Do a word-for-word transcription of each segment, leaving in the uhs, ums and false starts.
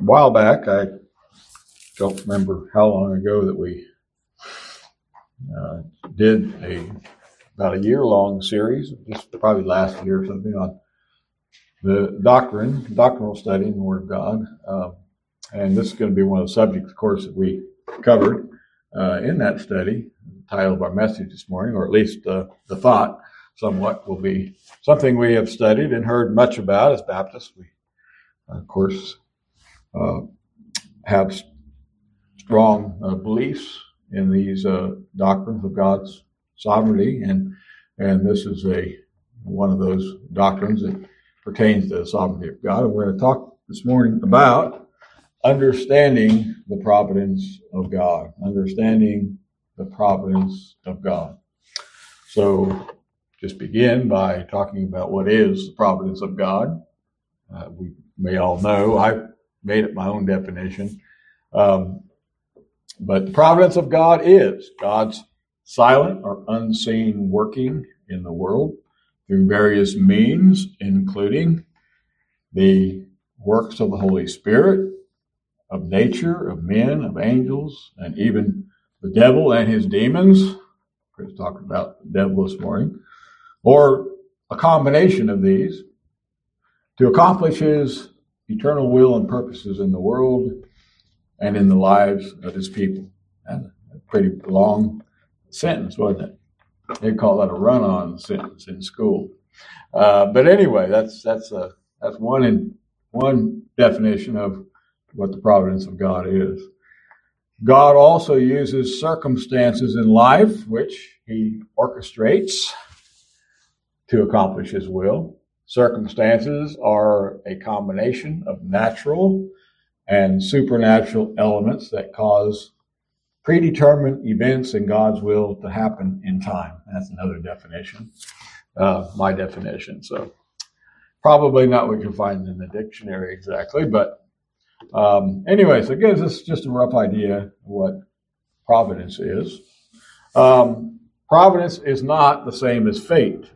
A while back, I don't remember how long ago that we uh, did a about a year-long series, just probably last year or something, on the doctrine, doctrinal study in the Word of God. Uh, and this is going to be one of the subjects, of course, that we covered uh, in that study. The title of our message this morning, or at least uh, the thought, somewhat, will be something we have studied and heard much about as Baptists. We, of course, uh, have strong uh, beliefs in these uh, doctrines of God's sovereignty, and and this is a one of those doctrines that pertains to the sovereignty of God. And we're going to talk this morning about understanding the providence of God, understanding the providence of God. So, just begin by talking about what is the providence of God. Uh, we may all know I've made up my own definition. Um, but the providence of God is God's silent or unseen working in the world through various means, including the works of the Holy Spirit, of nature, of men, of angels, and even the devil and his demons. Chris talked about the devil this morning. Or a combination of these to accomplish his eternal will and purposes in the world and in the lives of his people. That's a pretty long sentence, wasn't it? They call that a run-on sentence in school. Uh, but anyway, that's that's a that's one in one definition of what the providence of God is. God also uses circumstances in life which he orchestrates to accomplish his will. Circumstances are a combination of natural and supernatural elements that cause predetermined events in God's will to happen in time. That's another definition, uh, my definition. So probably not what you'll find in the dictionary exactly, but um, anyway, so it gives us just a rough idea of what providence is. Um, providence is not the same as fate.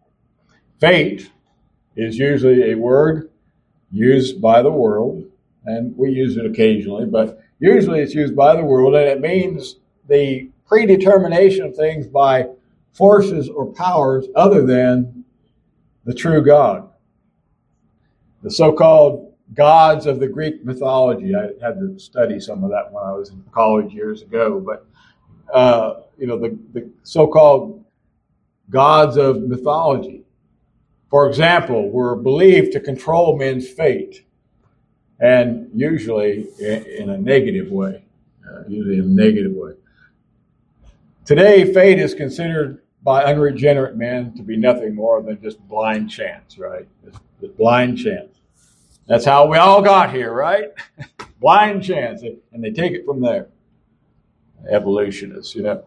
Fate is usually a word used by the world, and we use it occasionally, but usually it's used by the world, and it means the predetermination of things by forces or powers other than the true God. The so-called gods of the Greek mythology. I had to study some of that when I was in college years ago, but uh, you know, the, the so-called gods of mythology, for example, were believed to control men's fate, and usually in a negative way, uh, usually in a negative way. Today, fate is considered by unregenerate men to be nothing more than just blind chance, right? It's, it's blind chance. That's how we all got here, right? Blind chance, and they take it from there. Evolutionists, you know.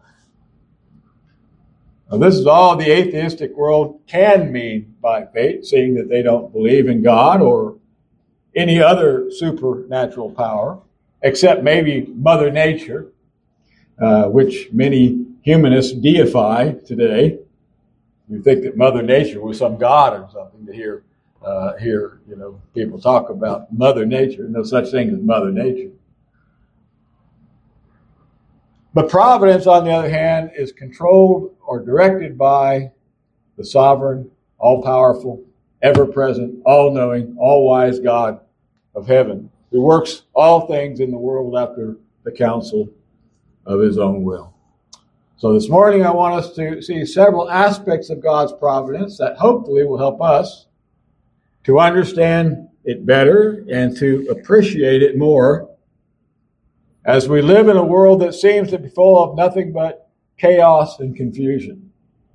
Now, this is all the atheistic world can mean by fate, seeing that they don't believe in God or any other supernatural power, except maybe Mother Nature, uh, which many humanists deify today. You think that Mother Nature was some god or something to hear, uh, hear, you know, people talk about Mother Nature. No such thing as Mother Nature. But providence, on the other hand, is controlled or directed by the sovereign, all-powerful, ever-present, all-knowing, all-wise God of heaven, who works all things in the world after the counsel of his own will. So this morning I want us to see several aspects of God's providence that hopefully will help us to understand it better and to appreciate it more as we live in a world that seems to be full of nothing but chaos and confusion.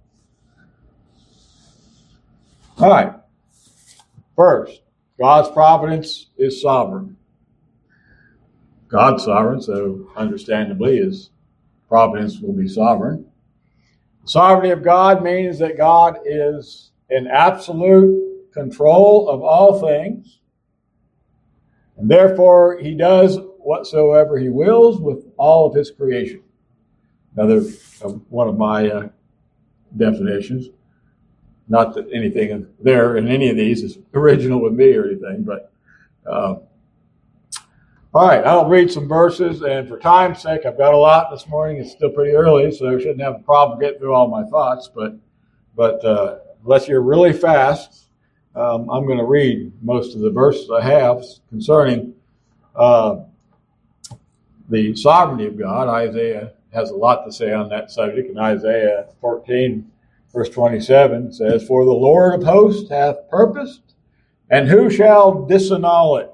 All right. First, God's providence is sovereign. God's sovereign, so understandably his providence will be sovereign. The sovereignty of God means that God is in absolute control of all things, and therefore he does whatsoever he wills with all of his creation. Another uh, one of my uh, definitions. Not that anything there in any of these is original with me or anything, but uh, All right, I'll read some verses, and for time's sake, I've got a lot this morning. It's still pretty early, so I shouldn't have a problem getting through all my thoughts. But, but uh, unless you're really fast, um, I'm going to read most of the verses I have concerning uh, the sovereignty of God. Isaiah has a lot to say on that subject. In Isaiah fourteen, verse twenty-seven says, "For the Lord of hosts hath purposed, and who shall disannul it?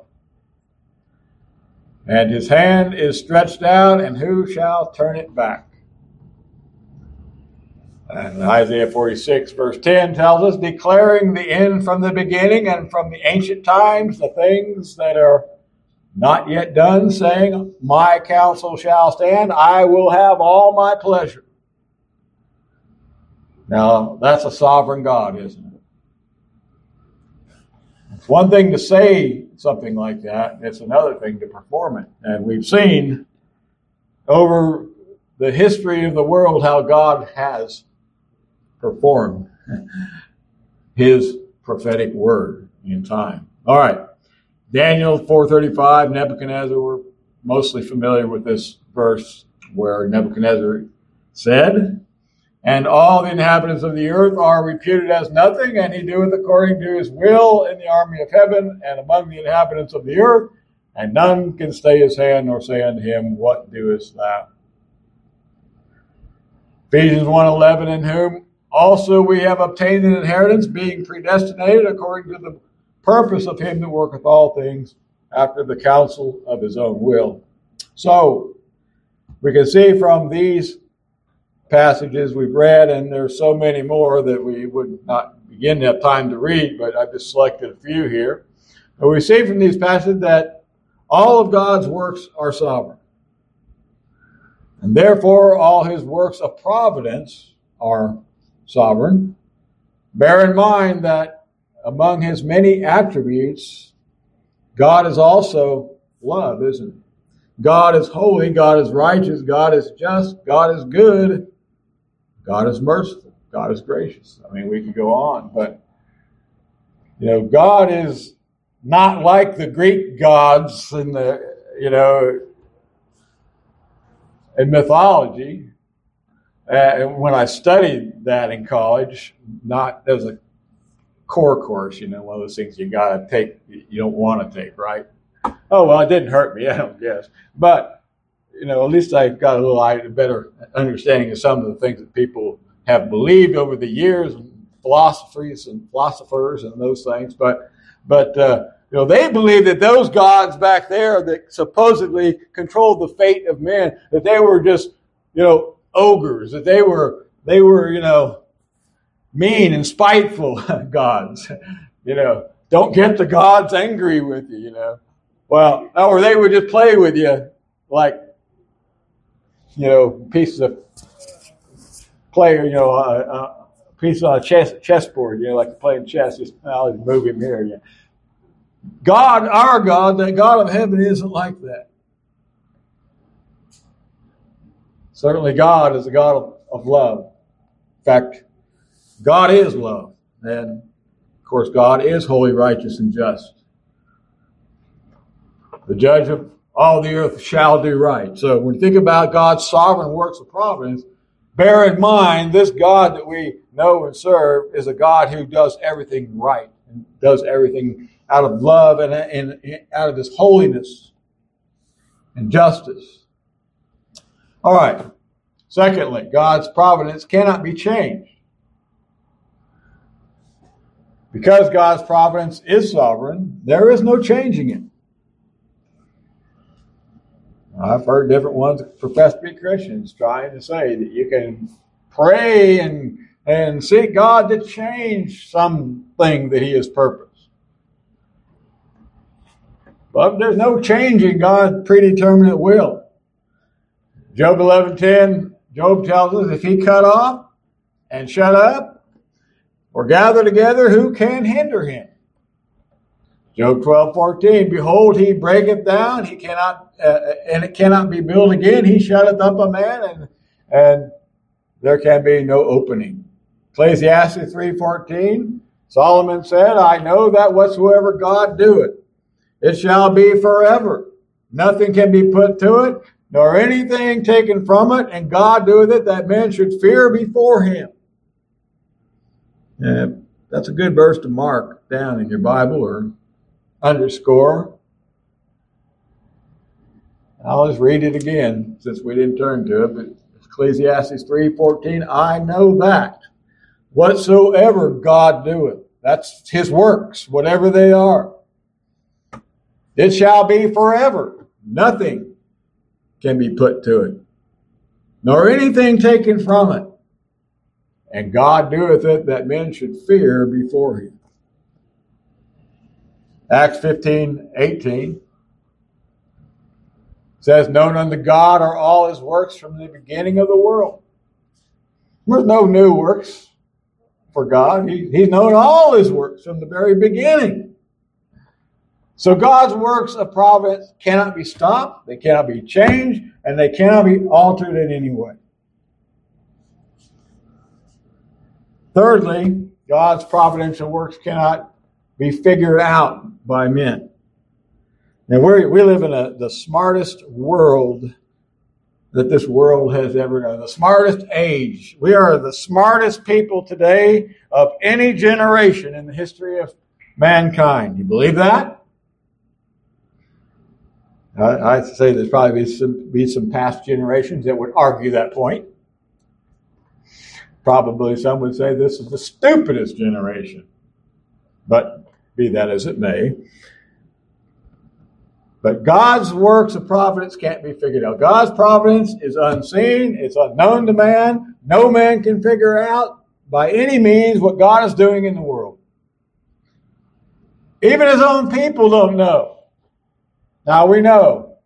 And his hand is stretched out, and who shall turn it back?" And Isaiah forty-six, verse ten tells us, "Declaring the end from the beginning and from the ancient times, the things that are not yet done, saying, My counsel shall stand, I will have all my pleasure." Now, that's a sovereign God, isn't it? It's one thing to say something like that. It's another thing to perform it. And we've seen over the history of the world how God has performed his prophetic word in time. All right. Daniel four thirty-five, Nebuchadnezzar, we're mostly familiar with this verse where Nebuchadnezzar said, "And all the inhabitants of the earth are reputed as nothing, and he doeth according to his will in the army of heaven and among the inhabitants of the earth, and none can stay his hand nor say unto him, What doest thou?" Ephesians one eleven, "In whom also we have obtained an inheritance, being predestinated according to the purpose of him that worketh all things after the counsel of his own will." So, we can see from these passages we've read, and there's so many more that we would not begin to have time to read, but I've just selected a few here. But we see from these passages that all of God's works are sovereign. And therefore, all his works of providence are sovereign. Bear in mind that among his many attributes, God is also love, isn't he? God is holy, God is righteous, God is just, God is good, God is merciful, God is gracious. I mean, we could go on, but, you know, God is not like the Greek gods in the, you know, in mythology. Uh, and when I studied that in college, not as a core course, you know, one of those things you got to take, you don't want to take, right? Oh, well, it didn't hurt me, I don't guess. But, you know, at least I got a little better understanding of some of the things that people have believed over the years, and philosophies and philosophers and those things. But, but uh, you know, they believe that those gods back there that supposedly controlled the fate of men, that they were just, you know, ogres, that they were, they were, you know, mean and spiteful gods. You know, don't get the gods angry with you, you know. Well, or they would just play with you like, you know, pieces of player, you know, a, a piece on a chess chessboard, you know, like playing chess. Just I'll just move him here. Yeah. God, our God, the God of heaven, isn't like that. Certainly, God is a God of, of love. In fact, God is love, and of course, God is holy, righteous, and just. The judge of all the earth shall do right. So when you think about God's sovereign works of providence, bear in mind this God that we know and serve is a God who does everything right and does everything out of love and, and, and out of his holiness and justice. All right. Secondly, God's providence cannot be changed. Because God's providence is sovereign, there is no changing it. I've heard different ones that profess to be Christians trying to say that you can pray and, and seek God to change something that he has purposed. But there's no changing God's predeterminate will. Job eleven ten, Job tells us, if he cut off and shut up or gather together, who can hinder him? Job twelve fourteen, behold, he breaketh down, he cannot, uh, and it cannot be built again. He shutteth up a man, and and there can be no opening. Ecclesiastes three fourteen, Solomon said, I know that whatsoever God doeth, it shall be forever. Nothing can be put to it, nor anything taken from it, and God doeth it that men should fear before him. Yeah, that's a good verse to mark down in your Bible or underscore. I'll just read it again since we didn't turn to it. But Ecclesiastes three fourteen, I know that whatsoever God doeth, that's his works, whatever they are, it shall be forever. Nothing can be put to it, nor anything taken from it. And God doeth it that men should fear before him. Acts fifteen eighteen says, known unto God are all his works from the beginning of the world. There's no new works for God. He, he's known all his works from the very beginning. So God's works of providence cannot be stopped, they cannot be changed, and they cannot be altered in any way. Thirdly, God's providential works cannot be figured out by men. Now, we we live in a, the smartest world that this world has ever known, the smartest age. We are the smartest people today of any generation in the history of mankind. You believe that? I, I say there's probably be some, be some past generations that would argue that point. Probably some would say this is the stupidest generation. But be that as it may. But God's works of providence can't be figured out. God's providence is unseen. It's unknown to man. No man can figure out by any means what God is doing in the world. Even his own people don't know. Now we know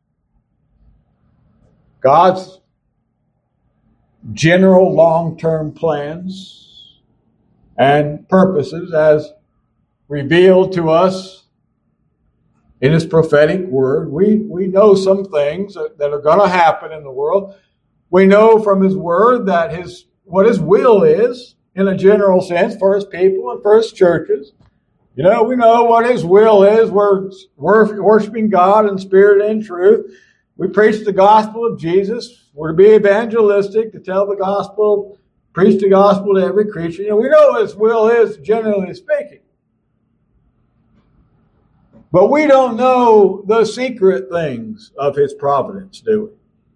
God's general long-term plans and purposes as revealed to us in his prophetic word. We, we know some things that, that are going to happen in the world. We know from his word that his what his will is in a general sense for his people and for his churches. You know, we know what his will is. We're, we're worshiping God in spirit and truth. We preach the gospel of Jesus. We're to be evangelistic, to tell the gospel, preach the gospel to every creature. You know, we know what his will is, generally speaking. But we don't know the secret things of his providence, do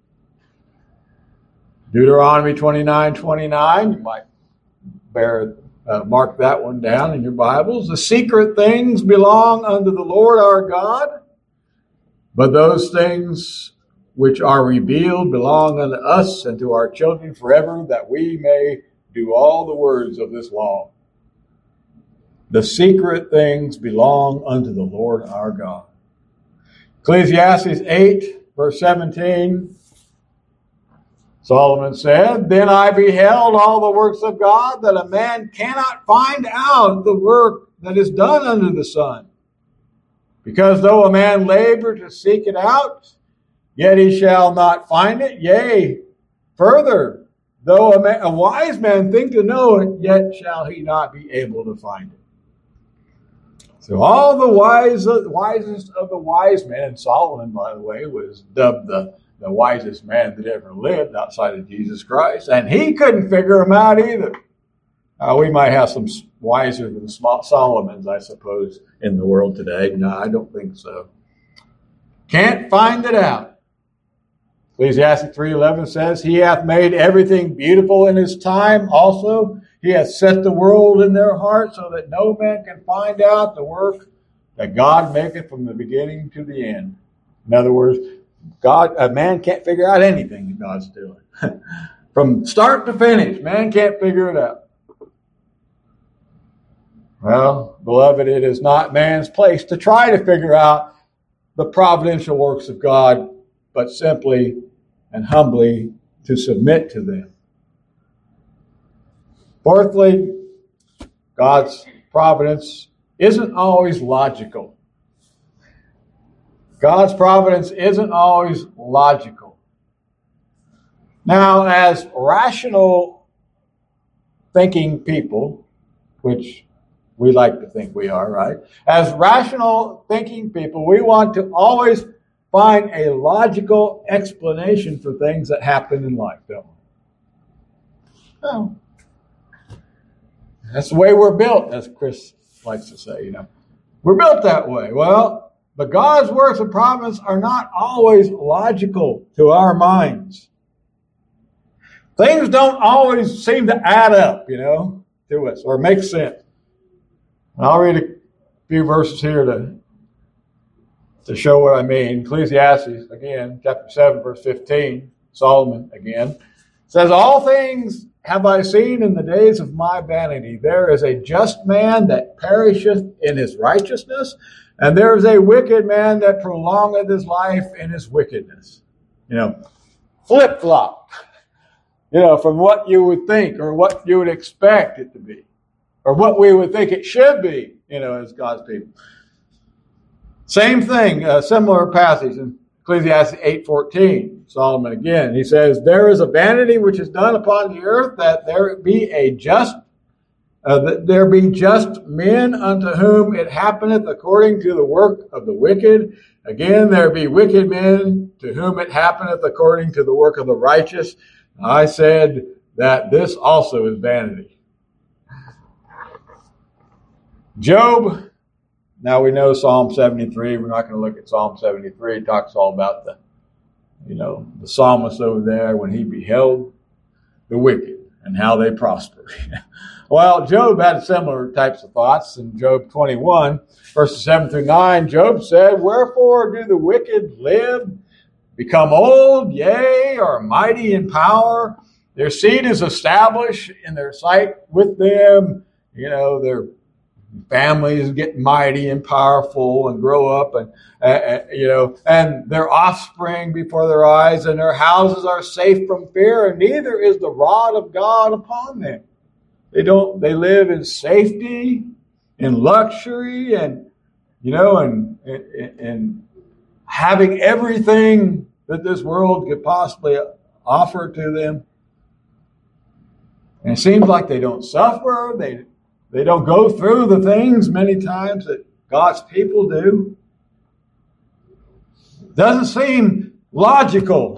we? Deuteronomy twenty-nine twenty-nine, you might bear, uh, mark that one down in your Bibles. The secret things belong unto the Lord our God, but those things which are revealed belong unto us and to our children forever, that we may do all the words of this law. The secret things belong unto the Lord our God. Ecclesiastes eight, verse seventeen, Solomon said, Then I beheld all the works of God, that a man cannot find out the work that is done under the sun. Because though a man labor to seek it out, yet he shall not find it. Yea, further, though a, man, a wise man think to know it, yet shall he not be able to find it. So all the wise, wisest of the wise men, and Solomon, by the way, was dubbed the, the wisest man that ever lived outside of Jesus Christ, and he couldn't figure them out either. Uh, we might have some wiser than Solomons, I suppose, in the world today. No, I don't think so. Can't find it out. Ecclesiastes three eleven says, He hath made everything beautiful in his time also. He hath set the world in their heart, so that no man can find out the work that God maketh from the beginning to the end. In other words, God, a man can't figure out anything that God's doing. From start to finish, man can't figure it out. Well, beloved, it is not man's place to try to figure out the providential works of God, but simply and humbly to submit to them. Fourthly, God's providence isn't always logical. God's providence isn't always logical. Now, as rational thinking people, which we like to think we are, right? As rational thinking people, we want to always find a logical explanation for things that happen in life, don't we? No. That's the way we're built, as Chris likes to say, you know. We're built that way. Well, but God's works and providence are not always logical to our minds. Things don't always seem to add up, you know, to us or make sense. I'll read a few verses here to, to show what I mean. Ecclesiastes, again, chapter seven, verse fifteen, Solomon again, says, all things have I seen in the days of my vanity. There is a just man that perisheth in his righteousness, and there is a wicked man that prolongeth his life in his wickedness. You know, flip-flop. You know, from what you would think or what you would expect it to be, or what we would think it should be, you know, as God's people. Same thing, a similar passage in Ecclesiastes eight fourteen, Solomon again. He says, there is a vanity which is done upon the earth, that there be a just, uh, that there be just men unto whom it happeneth according to the work of the wicked. Again, there be wicked men to whom it happeneth according to the work of the righteous. I said that this also is vanity. Job, now we know Psalm seventy-three. We're not going to look at Psalm seventy-three. It talks all about the, you know, the psalmist over there when he beheld the wicked and how they prosper. Well, Job had similar types of thoughts. In Job twenty-one, verses seven through nine, Job said, wherefore do the wicked live, become old, yea, are mighty in power? Their seed is established in their sight with them. You know, their families get mighty and powerful and grow up, and uh, you know, and their offspring before their eyes, and their houses are safe from fear, and neither is the rod of God upon them. They don't. They live in safety, in luxury, and you know, and and, and having everything that this world could possibly offer to them. And it seems like they don't suffer. They they don't go through the things many times that God's people do. It doesn't seem logical.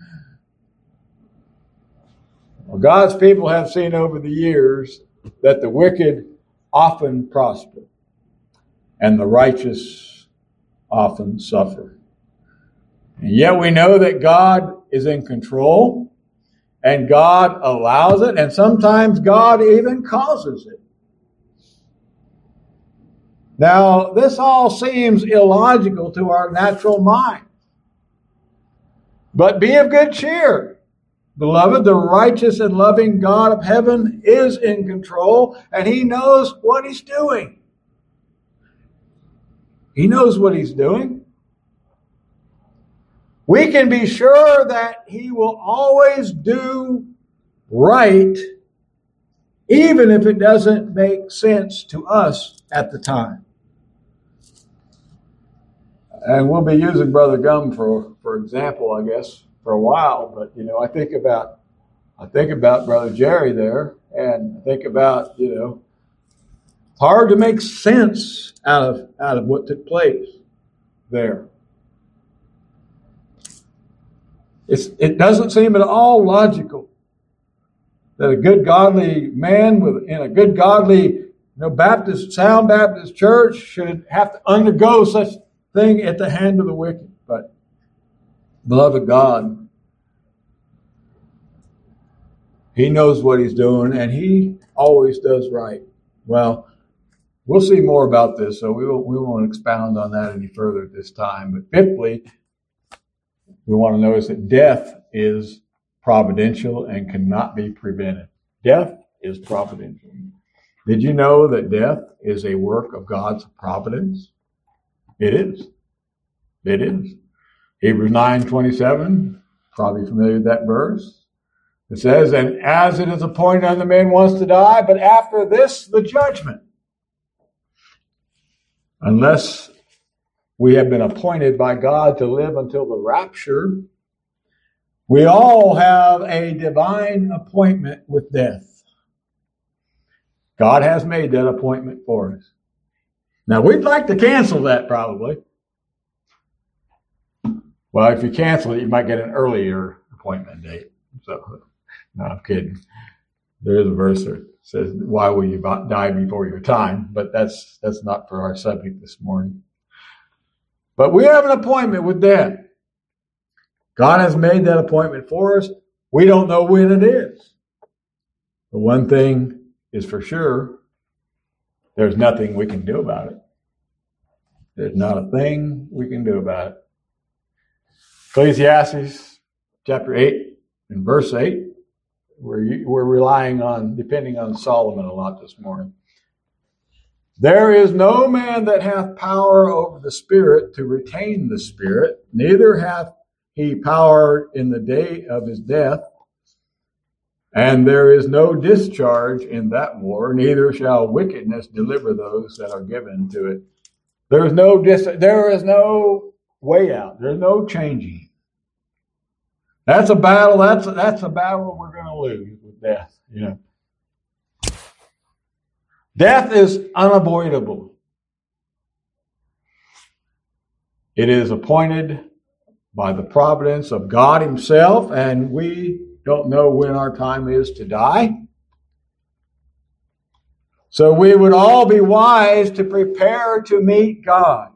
Well, God's people have seen over the years that the wicked often prosper and the righteous often suffer. And yet we know that God is in control, and God allows it, and sometimes God even causes it. Now, this all seems illogical to our natural mind. But be of good cheer, beloved. The righteous and loving God of heaven is in control, and He knows what He's doing. He knows what He's doing. We can be sure that He will always do right, even if it doesn't make sense to us at the time. And we'll be using Brother Gum for, for example, I guess, for a while. But, you know, I think about, I think about Brother Jerry there, and I think about, you know, it's hard to make sense out of, out of what took place there. It's, it doesn't seem at all logical that a good godly man with, in a good godly, you know, Baptist, sound Baptist church should have to undergo such thing at the hand of the wicked. But, beloved God, He knows what He's doing, and He always does right. Well, we'll see more about this, so we won't, we won't expound on that any further at this time. But fifthly, we want to notice that death is providential and cannot be prevented. Death is providential. Did you know that death is a work of God's providence? It is. It is. Hebrews nine twenty-seven, probably familiar with that verse. It says, and as it is appointed unto men once to die, but after this, the judgment. Unless we have been appointed by God to live until the rapture, we all have a divine appointment with death. God has made that appointment for us. Now, we'd like to cancel that probably. Well, if you cancel it, you might get an earlier appointment date. So, no, I'm kidding. There is a verse that says, why will you die before your time? But that's that's not for our subject this morning. But we have an appointment with death. God has made that appointment for us. We don't know when it is. But one thing is for sure, there's nothing we can do about it. There's not a thing we can do about it. Ecclesiastes chapter eight and verse eight. We're, we're relying on, depending on Solomon a lot this morning. There is no man that hath power over the spirit to retain the spirit, neither hath he power in the day of his death. And there is no discharge in that war, neither shall wickedness deliver those that are given to it. There is no dis- there is no way out. There's no changing. That's a battle. That's a, that's a battle we're going to lose with death. You know, death is unavoidable. It is appointed by the providence of God Himself, and we don't know when our time is to die. So we would all be wise to prepare to meet God.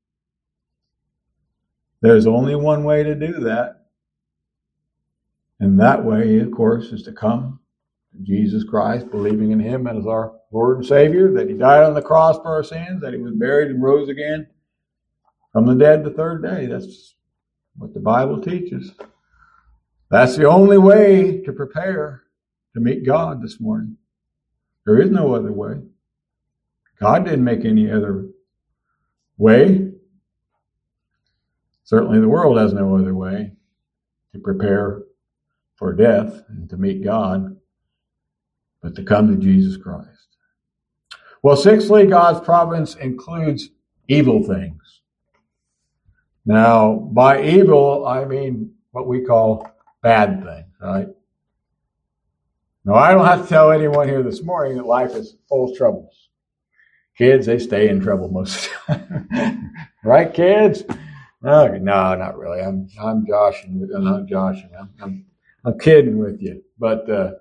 There's only one way to do that. And that way, of course, is to come to Jesus Christ, believing in Him as our Lord and Savior, that He died on the cross for our sins, that He was buried and rose again from the dead the third day. That's what the Bible teaches. That's the only way to prepare to meet God this morning. There is no other way. God didn't make any other way. Certainly the world has no other way to prepare for death and to meet God, but to come to Jesus Christ. Well, sixthly, God's providence includes evil things. Now, by evil, I mean what we call bad things, right? Now, I don't have to tell anyone here this morning that life is full of troubles. Kids, they stay in trouble most of the time. Right, kids? No, no, not really. I'm I'm joshing with I'm not joshing. I'm, I'm I'm kidding with you, but uh,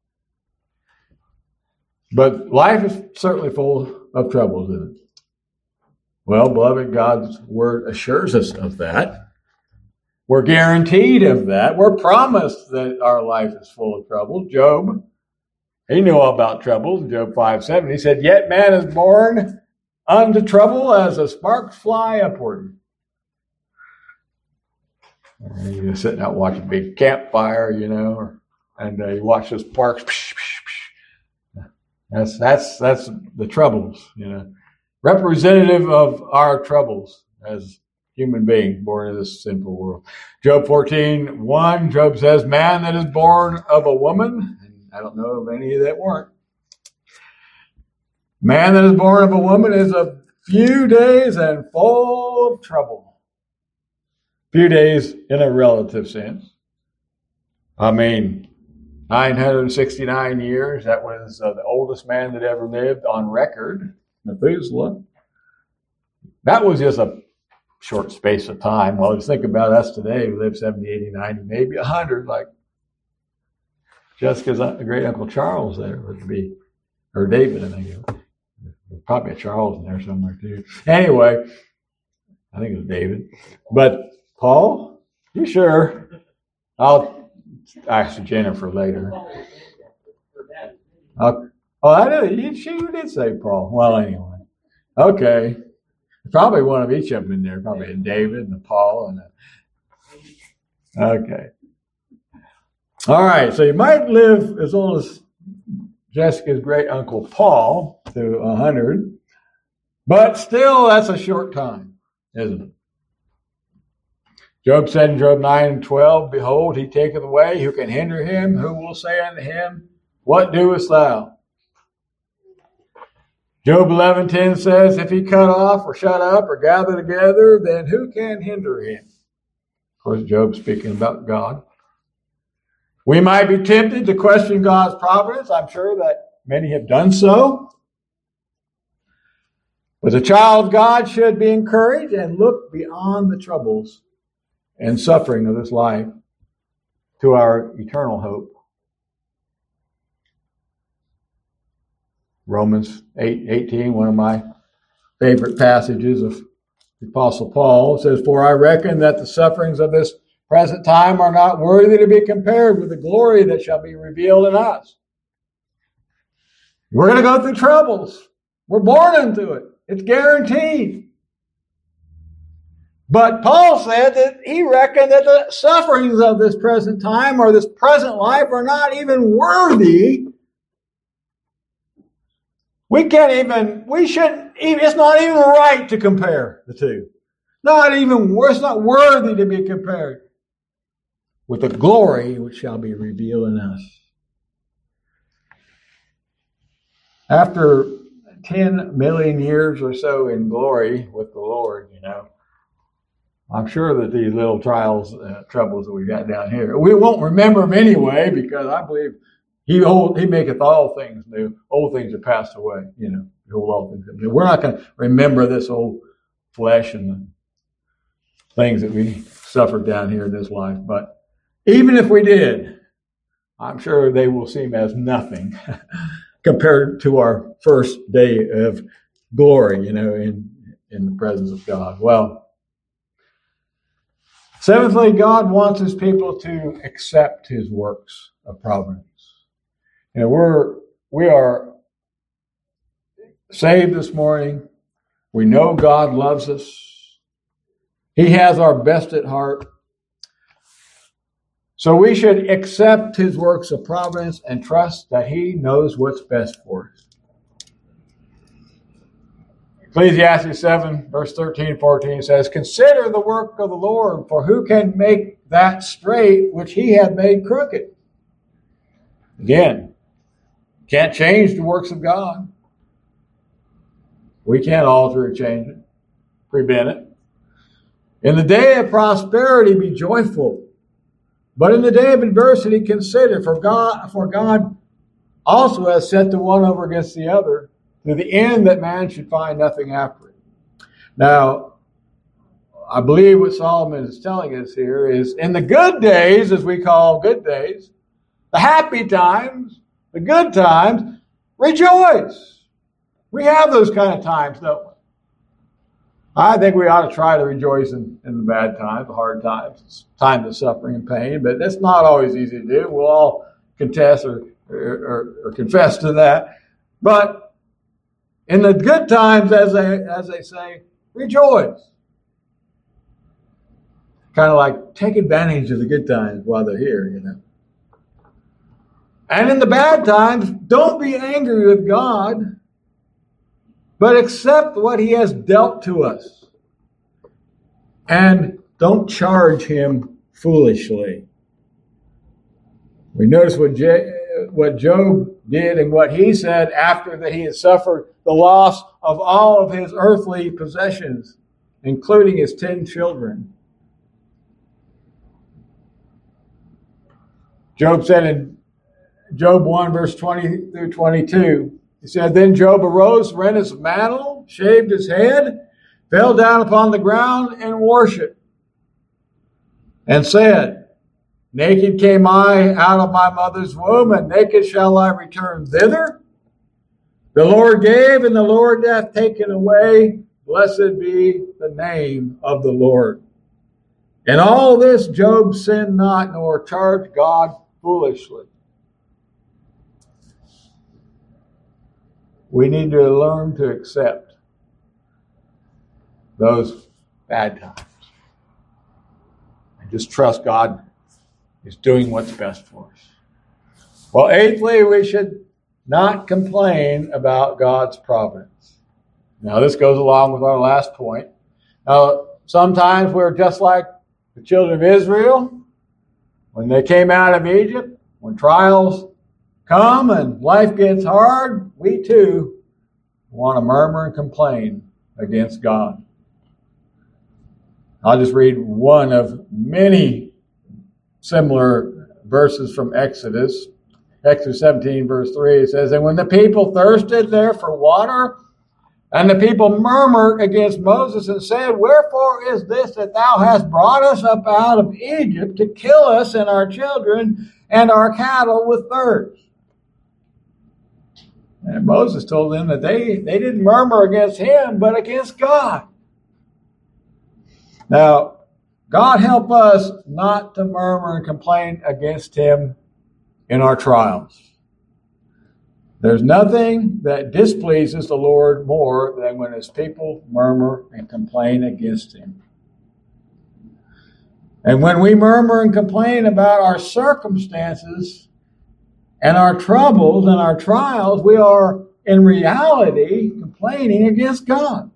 but life is certainly full of troubles, isn't it? Well, beloved, God's word assures us of that. We're guaranteed of that. We're promised that our life is full of trouble. Job, he knew all about troubles. Job five seven, he said, "Yet man is born unto trouble as the sparks fly upward." And you're sitting out watching a big campfire, you know, and uh, you watch the sparks. Psh, psh, psh. That's that's that's the troubles, you know, representative of our troubles as human beings born in this sinful world. Job fourteen one, Job says, "Man that is born of a woman," and I don't know of any that weren't. "Man that is born of a woman is a few days and full of trouble." Few days in a relative sense. I mean, nine hundred sixty-nine years, that was uh, the oldest man that ever lived on record, Methuselah. That was just a short space of time. Well, just think about us today. We live seventy, eighty, ninety, maybe one hundred, like Jessica's great Uncle Charles there would be, or David, I think. There's probably a Charles in there somewhere too. Anyway, I think it was David. But Paul, you sure? I'll ask Jennifer later. I'll, oh, I did. You, she did say Paul. Well, anyway, okay. Probably one of each of them in there. Probably a David and a Paul and a. Okay. All right. So you might live as old as Jessica's great uncle Paul to a hundred, but still, that's a short time, isn't it? Job said in Job nine and twelve, "Behold, he taketh away, who can hinder him? Who will say unto him, What doest thou?" Job eleven ten says, "If he cut off or shut up or gather together, then who can hinder him?" Of course, Job speaking about God. We might be tempted to question God's providence. I'm sure that many have done so. But the child of God should be encouraged and look beyond the troubles and suffering of this life to our eternal hope. Romans eight eighteen, one of my favorite passages of the Apostle Paul, says, "For I reckon that the sufferings of this present time are not worthy to be compared with the glory that shall be revealed in us." We're going to go through troubles. We're born into it. It's guaranteed. But Paul said that he reckoned that the sufferings of this present time or this present life are not even worthy. We can't even, we shouldn't even, it's not even right to compare the two. Not even, it's not worthy to be compared with the glory which shall be revealed in us. After ten million years or so in glory with the Lord, you know, I'm sure that these little trials, uh, troubles that we've got down here, we won't remember them anyway, because I believe He old, He maketh all things new. Old things have passed away, you know. Behold, all things new. We're not going to remember this old flesh and the things that we suffered down here in this life. But even if we did, I'm sure they will seem as nothing compared to our first day of glory, you know, in, in the presence of God. Well, seventhly, God wants His people to accept His works of providence. You know, we're, we are saved this morning. We know God loves us. He has our best at heart. So we should accept His works of providence and trust that He knows what's best for us. Ecclesiastes seven, verse thirteen and fourteen says, "Consider the work of the Lord, for who can make that straight which He hath made crooked?" Again, can't change the works of God. We can't alter or change it, prevent it. "In the day of prosperity be joyful, but in the day of adversity consider, for God, for God also has set the one over against the other, to the end that man should find nothing after it." Now, I believe what Solomon is telling us here is, in the good days, as we call good days, the happy times, the good times, rejoice. We have those kind of times, don't we? I think we ought to try to rejoice in, in the bad times, the hard times, times of suffering and pain, but that's not always easy to do. We'll all contest or, or, or confess to that. But in the good times, as they, as they say, rejoice. Kind of like take advantage of the good times while they're here, you know. And in the bad times, don't be angry with God, but accept what He has dealt to us. And don't charge Him foolishly. We notice what, Je- what Job did and what he said after that he had suffered the loss of all of his earthly possessions, including his ten children. Job said in Job one, verse twenty through twenty-two, he said, "Then Job arose, rent his mantle, shaved his head, fell down upon the ground and worshipped, and said, Naked came I out of my mother's womb, and naked shall I return thither. The Lord gave, and the Lord hath taken away. Blessed be the name of the Lord. In all this Job sinned not, nor charged God foolishly." We need to learn to accept those bad times and just trust God is doing what's best for us. Well, eighthly, we should not complain about God's providence. Now, this goes along with our last point. Now, sometimes we're just like the children of Israel when they came out of Egypt. When trials come and life gets hard, we too want to murmur and complain against God. I'll just read one of many similar verses from Exodus. Exodus seventeen, verse three, it says, "And when the people thirsted there for water, And the people murmured against Moses and said, Wherefore is this that thou hast brought us up out of Egypt to kill us and our children and our cattle with thirst? And Moses told them that they, they didn't murmur against him, but against God. Now, God help us not to murmur and complain against him in our trials. There's nothing that displeases the Lord more than when his people murmur and complain against him. And when we murmur and complain about our circumstances and our troubles and our trials, we are in reality complaining against God.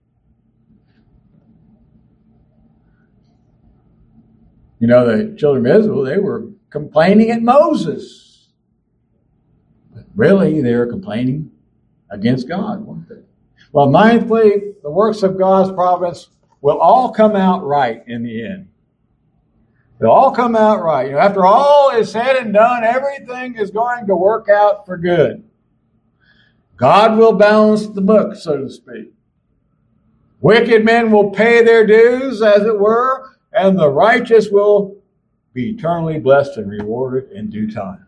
You know, the children of Israel, they were complaining at Moses. But really, they were complaining against God, weren't they? Well, ninthly, the works of God's providence will all come out right in the end. They'll all come out right. You know, after all is said and done, everything is going to work out for good. God will balance the book, so to speak. Wicked men will pay their dues, as it were, and the righteous will be eternally blessed and rewarded in due time.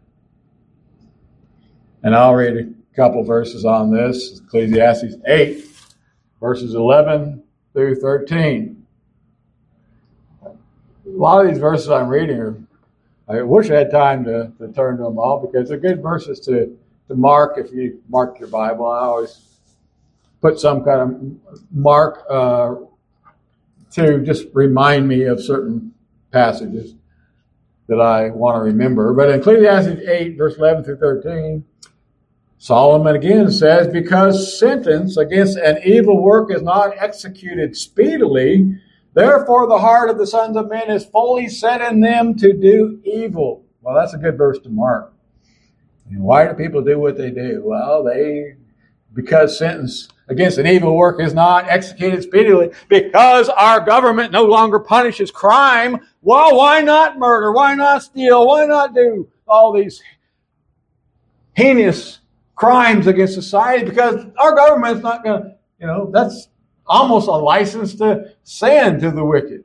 And I'll read a couple verses on this. Ecclesiastes eight, verses eleven through thirteen. A lot of these verses I'm reading are, I wish I had time to, to turn to them all, because they're good verses to, to mark if you mark your Bible. I always put some kind of mark uh, to just remind me of certain passages that I want to remember. But in Ecclesiastes eight, verse eleven through thirteen, Solomon again says, Because sentence against an evil work is not executed speedily, therefore the heart of the sons of men is fully set in them to do evil. Well, that's a good verse to mark. And why do people do what they do? Well, they, because sentence against an evil work is not executed speedily, because our government no longer punishes crime. Well, why not murder? Why not steal? Why not do all these heinous crimes against society? Because our government's not going to, you know, that's almost a license to sin to the wicked.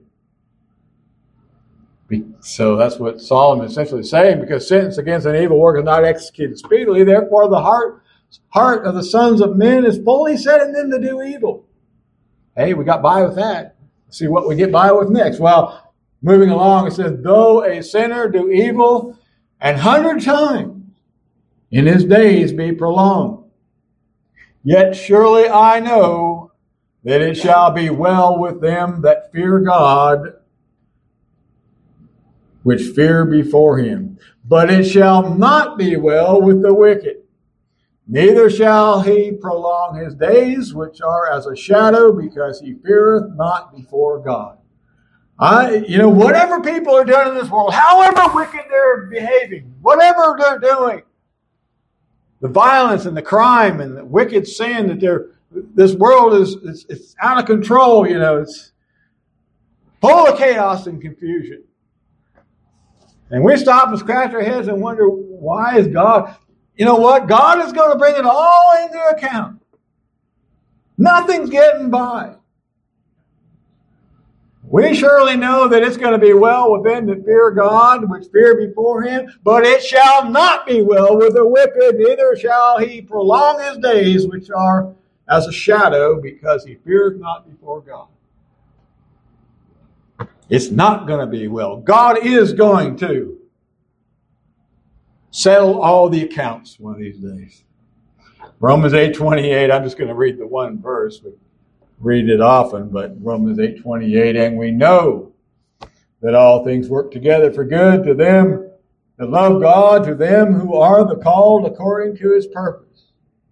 So that's what Solomon is essentially saying, because sentence against an evil work is not executed speedily, therefore the heart heart of the sons of men is fully set in them to do evil. Hey, we got by with that. Let's see what we get by with next. Well, moving along, it says, Though a sinner do evil an hundred times, in his days be prolonged, yet surely I know that it shall be well with them that fear God, which fear before him. But it shall not be well with the wicked. Neither shall he prolong his days, which are as a shadow, because he feareth not before God. I, you know, whatever people are doing in this world, however wicked they're behaving, whatever they're doing, the violence and the crime and the wicked sin that they're, this world is, it's, it's out of control, you know, it's full of chaos and confusion. And we stop and scratch our heads and wonder, why is God... You know what? God is going to bring it all into account. Nothing's getting by. We surely know that it's going to be well with them that fear God, which fear before him, but it shall not be well with the wicked, neither shall he prolong his days, which are as a shadow, because he feareth not before God. It's not going to be well. God is going to settle all the accounts one of these days. Romans eight twenty-eight, I'm just going to read the one verse. We read it often, but Romans eight twenty-eight, and we know that all things work together for good to them that love God, to them who are the called according to his purpose.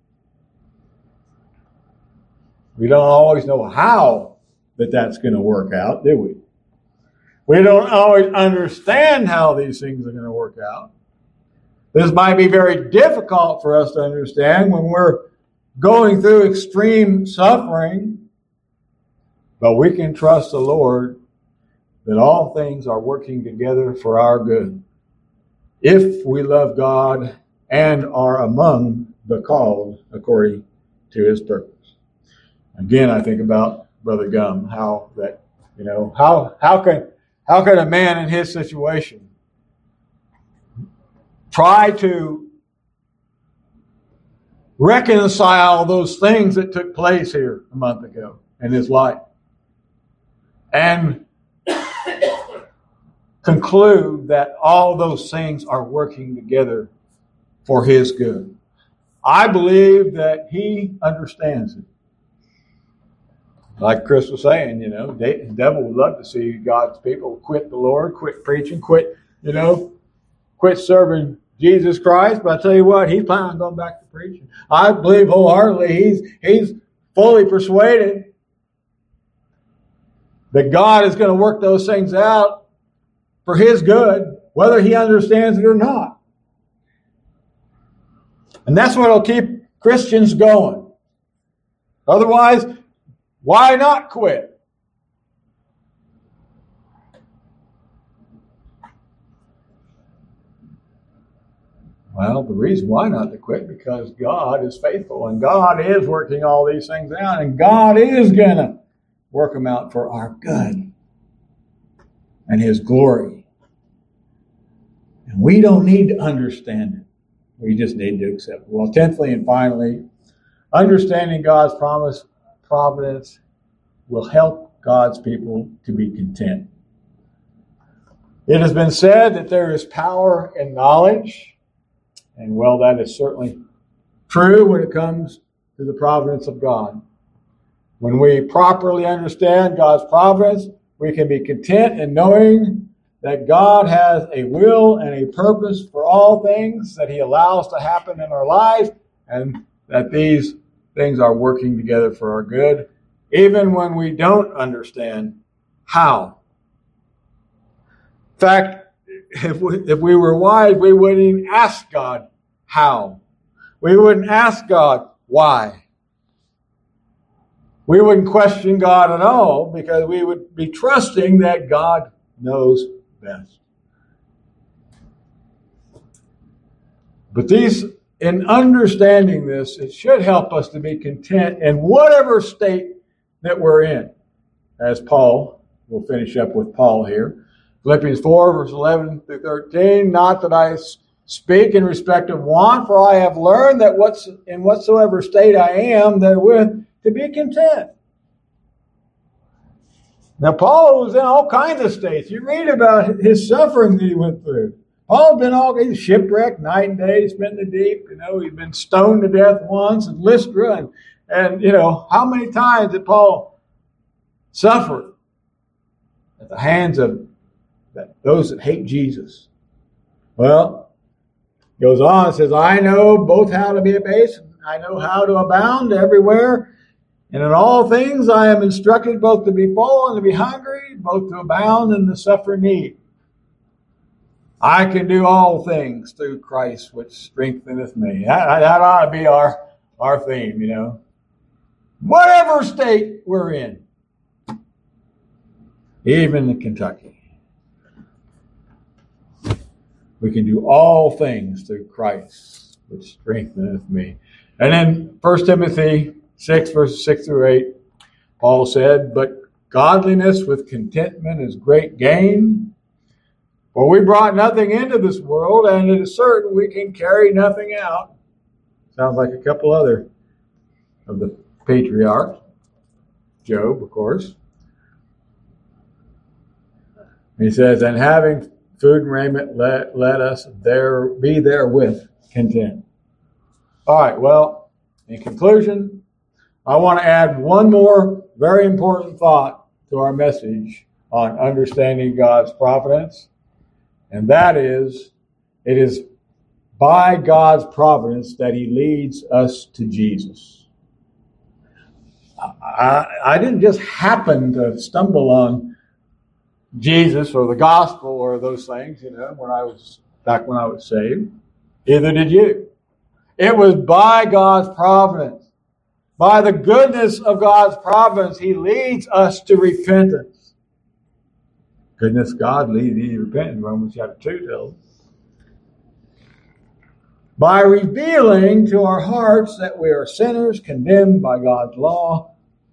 We don't always know how that that's going to work out, do we? We don't always understand how these things are going to work out. This might be very difficult for us to understand when we're going through extreme suffering, but we can trust the Lord that all things are working together for our good if we love God and are among the called according to his purpose. Again, I think about Brother Gum, how that, you know, how how can how can a man in his situation try to reconcile those things that took place here a month ago in his life and conclude that all those things are working together for his good? I believe that he understands it. Like Chris was saying, you know, the devil would love to see God's people quit the Lord, quit preaching, quit, you know, quit serving Jesus Christ. But I tell you what, he's planning on going back to preaching. I believe wholeheartedly he's he's fully persuaded that God is going to work those things out for his good, whether he understands it or not. And that's what will keep Christians going. Otherwise, why not quit? Well, the reason why not to quit, because God is faithful and God is working all these things out and God is going to work them out for our good and his glory. And we don't need to understand it. We just need to accept it. Well, tenthly and finally, understanding God's promise, providence will help God's people to be content. It has been said that there is power in knowledge. And well, that is certainly true when it comes to the providence of God. When we properly understand God's providence, we can be content in knowing that God has a will and a purpose for all things that he allows to happen in our lives, and that these things are working together for our good, even when we don't understand how. In fact, if we, if we were wise, we wouldn't even ask God how. We wouldn't ask God why. We wouldn't question God at all, because we would be trusting that God knows best. But these, in understanding this, it should help us to be content in whatever state that we're in. As Paul, we'll finish up with Paul here. Philippians four, verse eleven through thirteen, not that I speak in respect of want, for I have learned that what's in whatsoever state I am therewith to be content. Now, Paul was in all kinds of states. You read about his suffering that he went through. Paul's been all he's shipwrecked night and day. He's been in the deep. You know, he's been stoned to death once in Lystra, and and you know how many times did Paul suffer at the hands of those that hate Jesus? Well, goes on and says, I know both how to be abased, and I know how to abound everywhere. And in all things I am instructed both to be full and to be hungry, both to abound and to suffer need. I can do all things through Christ which strengtheneth me. That, that ought to be our, our theme, you know. Whatever state we're in, even in Kentucky, we can do all things through Christ which strengtheneth me. And then First Timothy six, verses six through eight, Paul said, but godliness with contentment is great gain. For we brought nothing into this world, and it is certain we can carry nothing out. Sounds like a couple other of the patriarchs. Job, of course. He says, and having food and raiment, let, let us there be therewith content. All right, well, in conclusion, I want to add one more very important thought to our message on understanding God's providence, and that is, it is by God's providence that he leads us to Jesus. I, I didn't just happen to stumble on Jesus or the gospel or those things, you know, when I was back when I was saved. Neither did you. It was by God's providence. By the goodness of God's providence, he leads us to repentance. Goodness God leads you to repentance, Romans chapter two tells us. By revealing to our hearts that we are sinners condemned by God's law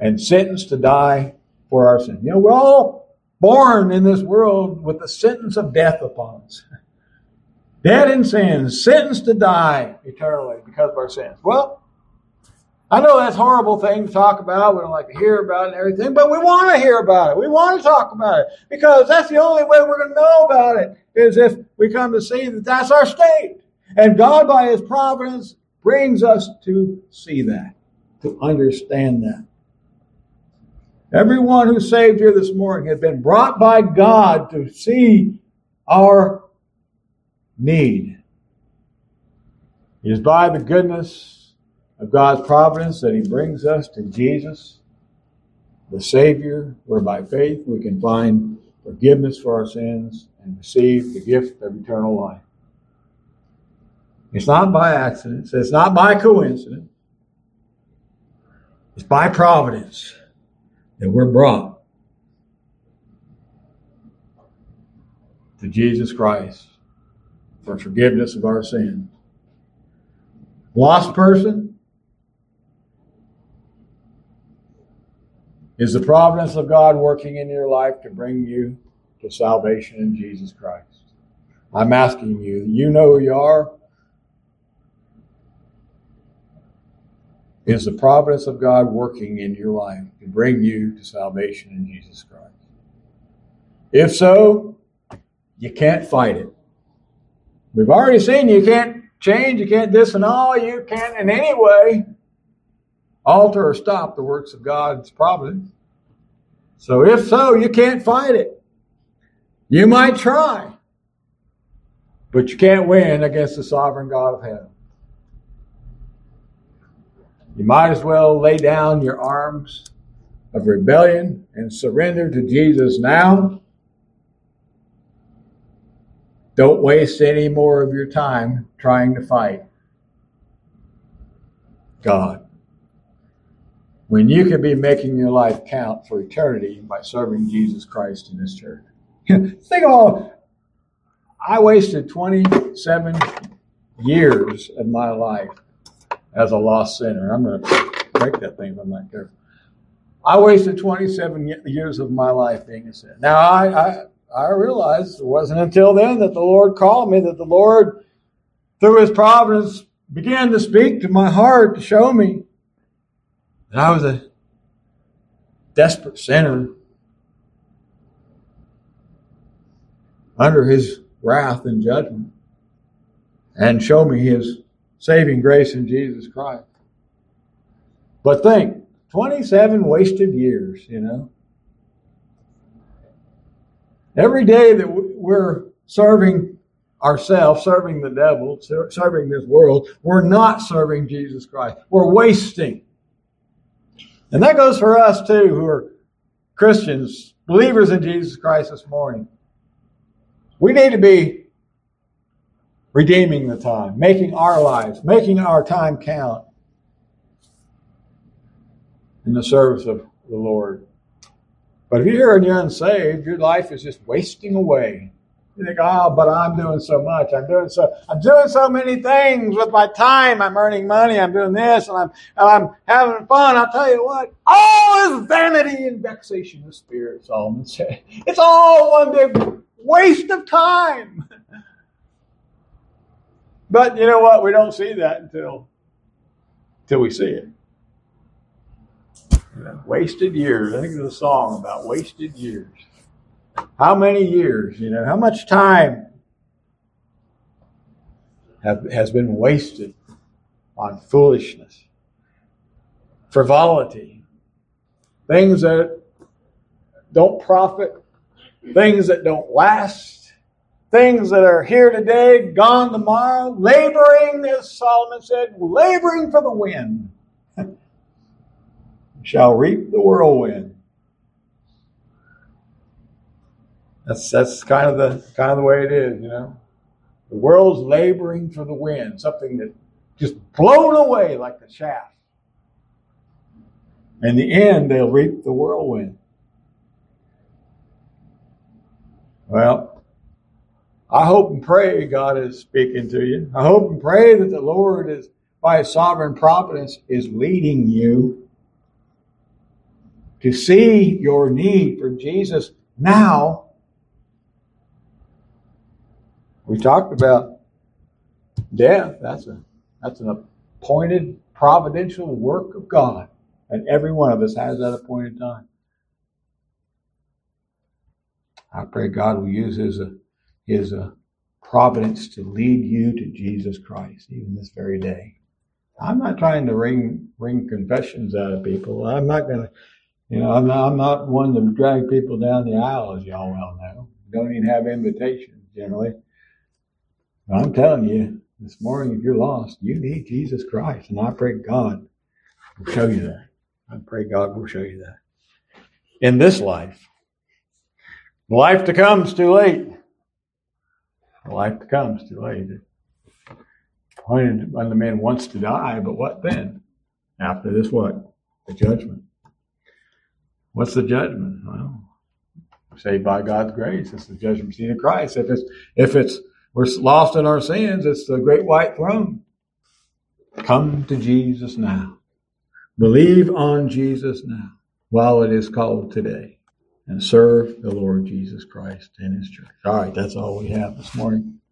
and sentenced to die for our sins. You know, we're all born in this world with the sentence of death upon us. Dead in sins, sentenced to die eternally because of our sins. Well, I know that's a horrible thing to talk about. We don't like to hear about it and everything, but we want to hear about it. We want to talk about it because that's the only way we're going to know about it is if we come to see that that's our state. And God, by His providence, brings us to see that, to understand that. Everyone who's saved here this morning has been brought by God to see our need. It is by the goodness of God's providence that He brings us to Jesus, the Savior, where by faith we can find forgiveness for our sins and receive the gift of eternal life. It's not by accident. It's not by coincidence. It's by providence that we're brought to Jesus Christ for forgiveness of our sins. Lost person, is the providence of God working in your life to bring you to salvation in Jesus Christ. I'm asking you, you know who you are. Is the providence of God working in your life to bring you to salvation in Jesus Christ? If so, you can't fight it. We've already seen you can't change, you can't disannul, you can't in any way alter or stop the works of God's providence. So if so, you can't fight it. You might try, but you can't win against the sovereign God of heaven. You might as well lay down your arms of rebellion and surrender to Jesus now. Don't waste any more of your time trying to fight God, when you could be making your life count for eternity by serving Jesus Christ in this church. Think of all, I wasted twenty-seven years of my life as a lost sinner. I'm going to break that thing if I'm not careful. I wasted twenty-seven years of my life being a sinner. Now, I, I, I realized it wasn't until then that the Lord called me, that the Lord, through His providence, began to speak to my heart to show me that I was a desperate sinner under His wrath and judgment, and show me His saving grace in Jesus Christ. But think, twenty-seven wasted years, you know. Every day that we're serving ourselves, serving the devil, serving this world, we're not serving Jesus Christ. We're wasting. And that goes for us too, who are Christians, believers in Jesus Christ this morning. We need to be redeeming the time, making our lives, making our time count in the service of the Lord. But if you're here and you're unsaved, your life is just wasting away. You think, oh, but I'm doing so much. I'm doing so I'm doing so many things with my time. I'm earning money. I'm doing this, and I'm and I'm having fun. I'll tell you what, all is vanity and vexation of spirit, Solomon said. It's all one big waste of time. But you know what? We don't see that until until we see it. You know, wasted years. I think there's a song about wasted years. How many years, you know, how much time have, has been wasted on foolishness, frivolity, things that don't profit, things that don't last, things that are here today, gone tomorrow, laboring, as Solomon said, laboring for the wind, shall reap the whirlwind. That's that's kind of the kind of the way it is, you know. The world's laboring for the wind, something that just blown away like the chaff. In the end, they'll reap the whirlwind. Well, I hope and pray God is speaking to you. I hope and pray that the Lord is, by His sovereign providence, is leading you to see your need for Jesus now. We talked about death. That's a that's an appointed providential work of God. And every one of us has that appointed time. I pray God will use His, uh, His uh, providence to lead you to Jesus Christ, even this very day. I'm not trying to wring, wring confessions out of people. I'm not going to, you know, I'm not, I'm not one to drag people down the aisle, as y'all well know. Don't even have invitations, generally. But I'm telling you, this morning, if you're lost, you need Jesus Christ. And I pray God will show you that. I pray God will show you that. In this life. The life to come is too late. The life to come is too late. Appointed when the man wants to die, but what then? After this, what? The judgment. What's the judgment? Well, we're saved by God's grace. It's the judgment seat of Christ. If it's if it's we're lost in our sins, it's the great white throne. Come to Jesus now. Believe on Jesus now, while it is called today, and serve the Lord Jesus Christ and His church. All right, that's all we have this morning.